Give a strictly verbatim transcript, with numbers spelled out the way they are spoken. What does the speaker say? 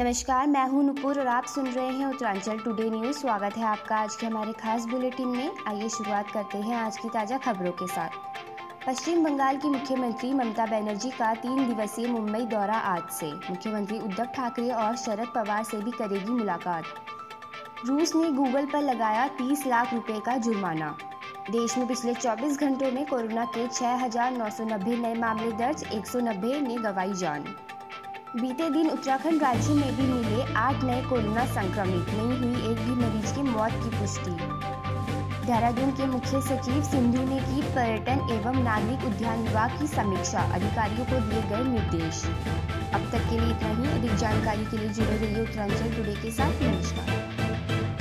नमस्कार, मैं हूं नुपुर और आप सुन रहे हैं उत्तरांचल टुडे न्यूज़। स्वागत है आपका आज के हमारे खास बुलेटिन में। आइए शुरुआत करते हैं आज की ताज़ा खबरों के साथ। पश्चिम बंगाल की मुख्यमंत्री ममता बनर्जी का तीन दिवसीय मुंबई दौरा आज से। मुख्यमंत्री उद्धव ठाकरे और शरद पवार से भी करेगी मुलाकात। रूस ने गूगल पर लगाया तीस लाख रुपए का जुर्माना। देश में पिछले चौबीस घंटों में कोरोना के छह हजार नौ सौ नब्बे नए मामले दर्ज, एक सौ नब्बे ने गंवाई जान। बीते दिन उत्तराखंड राज्य में भी मिले आठ नए कोरोना संक्रमित, नहीं हुई एक भी मरीज की मौत की पुष्टि। देहरादून के मुख्य सचिव सिंधु ने की पर्यटन एवं नागरिक उद्यान विभाग की समीक्षा, अधिकारियों को दिए गए निर्देश। अब तक के लिए इतना ही। अधिक जानकारी के लिए जुड़े रहिए उत्तरांचल टुडे के साथ। नमस्कार।